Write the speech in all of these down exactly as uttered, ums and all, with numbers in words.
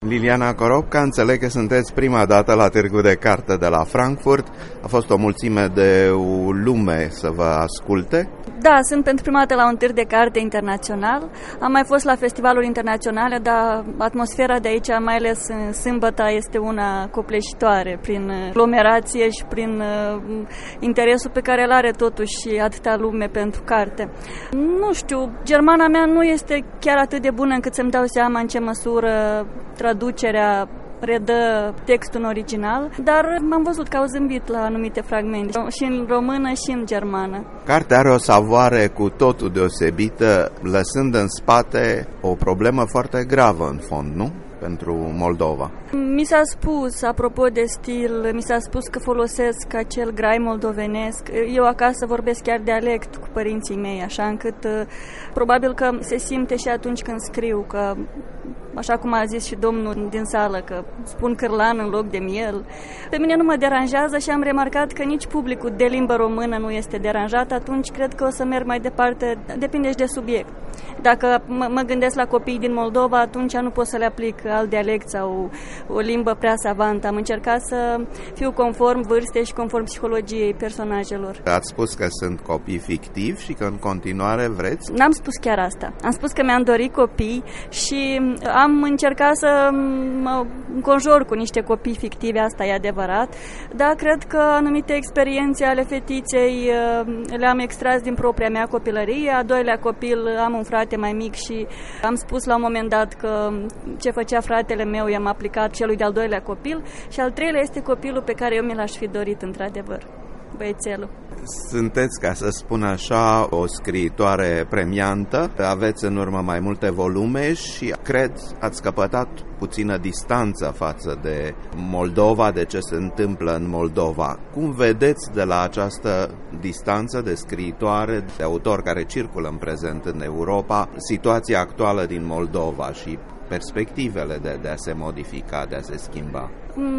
Liliana Coropca, înțeleg că sunteți prima dată la Târgul de Carte de la Frankfurt. A fost o mulțime de lume să vă asculte. Da, sunt pentru prima dată la un târg de carte internațional. Am mai fost la festivaluri internaționale, dar atmosfera de aici, mai ales în sâmbătă, este una copleșitoare prin aglomerație și prin interesul pe care îl are totuși atâta lume pentru carte. Nu știu, germana mea nu este chiar atât de bună încât să-mi dau seama în ce măsură traducerea redă textul în original, dar m-am văzut că au zâmbit la anumite fragmente, și în română și în germană. Cartea are o savoare cu totul deosebită, lăsând în spate o problemă foarte gravă în fond, nu? Pentru Moldova. Mi s-a spus, apropo de stil, mi s-a spus că folosesc acel grai moldovenesc. Eu acasă vorbesc chiar dialect cu părinții mei, așa încât probabil că se simte și atunci când scriu, că așa cum a zis și domnul din sală, că spun cârlan în loc de miel. Pe mine nu mă deranjează și am remarcat că nici publicul de limbă română nu este deranjat, atunci cred că o să merg mai departe, depinde și de subiect. Dacă mă gândesc la copiii din Moldova, atunci nu pot să le aplic alt dialect sau o limbă prea savantă. Am încercat să fiu conform vârstei și conform psihologiei personajelor. Ați spus că sunt copii fictivi și că în continuare vreți? N-am spus chiar asta. Am spus că mi-am dorit copii și am încercat să mă înconjur cu niște copii fictivi, asta e adevărat, dar cred că anumite experiențe ale fetiței le-am extras din propria mea copilărie. A doilea copil, am un frate mai mic și am spus la un moment dat că ce făcea fratele meu i-am aplicat celui de-al doilea copil și al treilea este copilul pe care eu mi l-aș fi dorit într-adevăr, băiețelul. Sunteți, ca să spun așa, o scriitoare premiantă, aveți în urmă mai multe volume și cred ați căpătat puțină distanță față de Moldova, de ce se întâmplă în Moldova. Cum vedeți de la această distanță de scriitoare, de autor care circulă în prezent în Europa, situația actuală din Moldova și perspectivele de, de a se modifica, de a se schimba?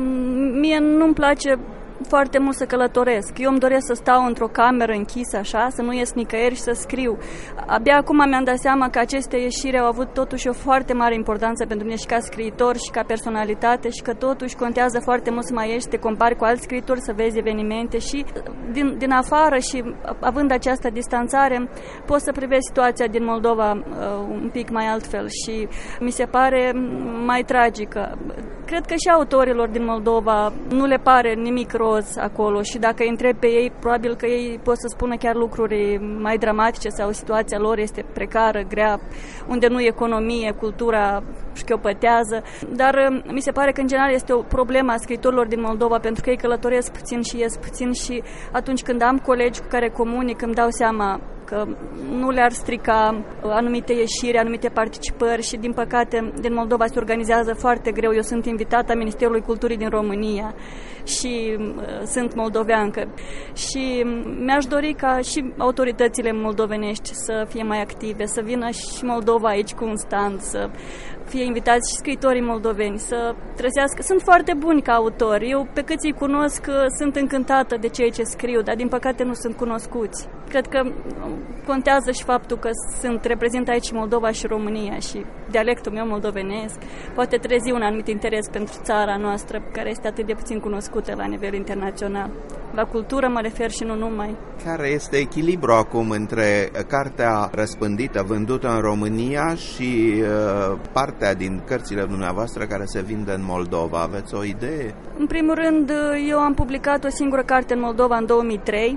Mie nu-mi place foarte mult să călătoresc. Eu îmi doresc să stau într-o cameră închisă așa, să nu ies nicăieri și să scriu. Abia acum mi-am dat seama că aceste ieșiri au avut totuși o foarte mare importanță pentru mine și ca scriitor și ca personalitate și că totuși contează foarte mult să mai ieși, să te compari cu alți scriitori, să vezi evenimente și din, din afară și având această distanțare poți să privezi situația din Moldova uh, un pic mai altfel și mi se pare mai tragică. Cred că și autorilor din Moldova nu le pare nimic roz acolo și dacă îi întrebi pe ei, probabil că ei pot să spună chiar lucruri mai dramatice sau situația lor este precară, grea, unde nu e economie, cultura șchiopătează, dar mi se pare că în general este o problemă a scriitorilor din Moldova pentru că ei călătoresc puțin și ies puțin și atunci când am colegi cu care comunic îmi dau seama că nu le-ar strica anumite ieșiri, anumite participări și din păcate din Moldova se organizează foarte greu. Eu sunt invitată a Ministerului Culturii din România și uh, sunt moldoveancă și mi-aș dori ca și autoritățile moldovenești să fie mai active, să vină și Moldova aici cu un stand, să fie invitați și scriitorii moldoveni să trăsească. Sunt foarte buni ca autori. Eu, pe cât îi cunosc, sunt încântată de ceea ce scriu, dar din păcate nu sunt cunoscuți. Cred că contează și faptul că sunt reprezintă aici Moldova și România și dialectul meu moldovenesc poate trezi un anumit interes pentru țara noastră, care este atât de puțin cunoscută la nivel internațional. La cultură mă refer și nu numai. Care este echilibru acum între cartea răspândită, vândută în România și uh, partea din cărțile dumneavoastră care se vinde în Moldova? Aveți o idee? În primul rând, eu am publicat o singură carte în Moldova în două mii trei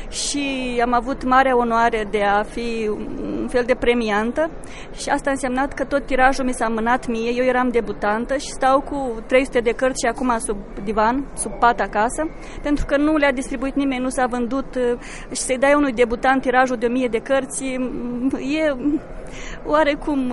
și am avut marea onoare de a fi un fel de premiantă și asta a însemnat că tot tirajul mi s-a mânat mie, eu eram debutantă și stau cu trei sute de cărți și acum sub divan, sub pat acasă, pentru că nu le-a distribuit nimeni, nu s-a vândut și să-i dai unui debutant tirajul de o mie de cărți e oarecum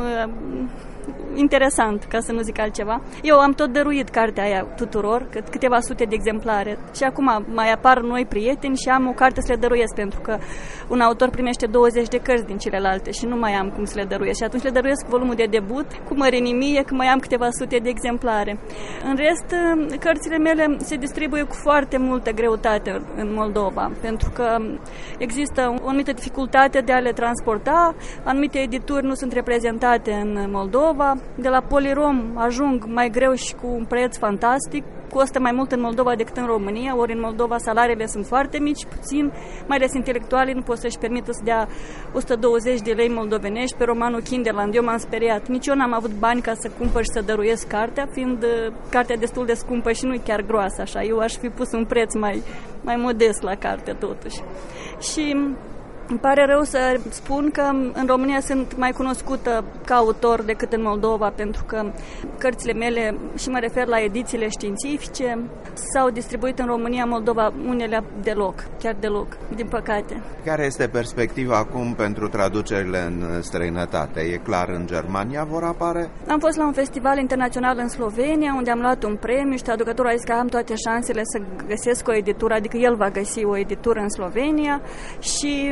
interesant, ca să nu zic altceva. Eu am tot dăruit cartea aia tuturor, câteva sute de exemplare și acum mai apar noi prieteni și am o carte să le dăruiesc pentru că un autor primește douăzeci de cărți din celelalte și nu mai am cum să le dăruiesc și atunci le dăruiesc volumul de debut cu mărinimie că mai am câteva sute de exemplare. În rest, cărțile mele se distribuie cu foarte multă greutate în Moldova pentru că există o anumită dificultate de a le transporta, anumite edituri nu sunt reprezentate în Moldova, de la Polirom ajung mai greu și cu un preț fantastic, costă mai mult în Moldova decât în România, ori în Moldova salariile sunt foarte mici, puțin, mai ales intelectualii nu pot să-și permită să dea o sută douăzeci de lei moldovenești pe romanul Kinderland. Eu m-am speriat. Nici eu n-am avut bani ca să cumpăr și să dăruiesc cartea, fiind uh, cartea destul de scumpă și nu chiar groasă așa. Eu aș fi pus un preț mai, mai modest la carte totuși. Și îmi pare rău să spun că în România sunt mai cunoscută ca autor decât în Moldova, pentru că cărțile mele, și mă refer la edițiile științifice, s-au distribuit în România, în Moldova, unele deloc, chiar deloc, din păcate. Care este perspectiva acum pentru traducerile în străinătate? E clar, în Germania vor apare? Am fost la un festival internațional în Slovenia, unde am luat un premiu și traducătorul a zis că am toate șansele să găsesc o editură, adică el va găsi o editură în Slovenia și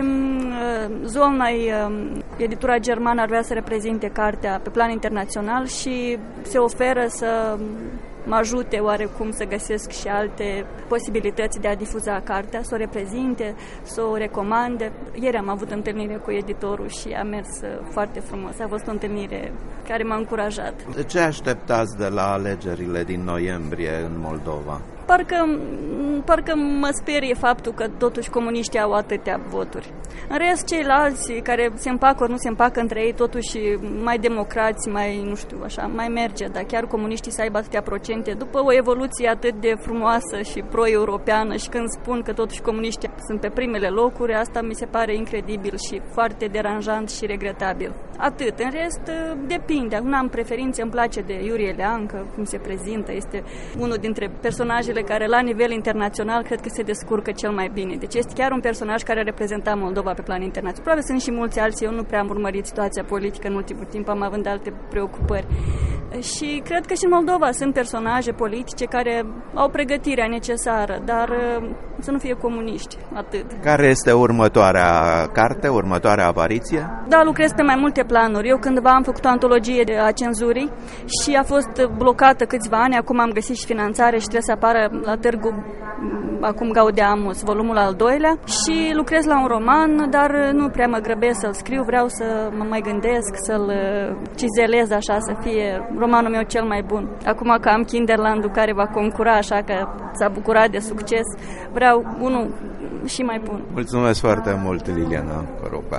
Zolnai, editura germană, ar vrea să reprezinte cartea pe plan internațional și se oferă să mă ajute oarecum să găsesc și alte posibilități de a difuza cartea, să o reprezinte, să o recomande. Ieri am avut întâlnire cu editorul și a mers foarte frumos. A fost o întâlnire care m-a încurajat. Ce așteptați de la alegerile din noiembrie în Moldova? Parcă, parcă mă sperie faptul că totuși comuniștii au atâtea voturi. În rest, ceilalți care se împacă ori nu se împacă între ei, totuși mai democrați, mai, nu știu, așa, mai merge, dar chiar comuniștii să aibă atâtea procente, după o evoluție atât de frumoasă și pro-europeană și când spun că totuși comuniștii sunt pe primele locuri, asta mi se pare incredibil și foarte deranjant și regretabil. Atât. În rest, depinde. Nu am preferințe, îmi place de Iurie Leancă, cum se prezintă, este unul dintre personajele care la nivel internațional cred că se descurcă cel mai bine. Deci este chiar un personaj care reprezenta Moldova pe plan internațional. Probabil sunt și mulți alții, eu nu prea am urmărit situația politică în ultimul timp, am având alte preocupări. Și cred că și în Moldova sunt personaje politice care au pregătirea necesară, dar să nu fie comuniști, atât. Care este următoarea carte, următoarea apariție? Da, lucrez pe mai multe planuri. Eu cândva am făcut o antologie a cenzurii și a fost blocată câțiva ani, acum am găsit și finanțare și trebuie să apară la târgu acum Gaudeamus, volumul al doilea, și lucrez la un roman, dar nu prea mă grăbesc să-l scriu, vreau să mă mai gândesc, să-l cizelez așa, să fie romanul meu cel mai bun. Acum că am Kinderlandul care va concura, așa că s-a bucurat de succes, vreau unul și mai bun. Mulțumesc foarte mult, Liliana Coroca.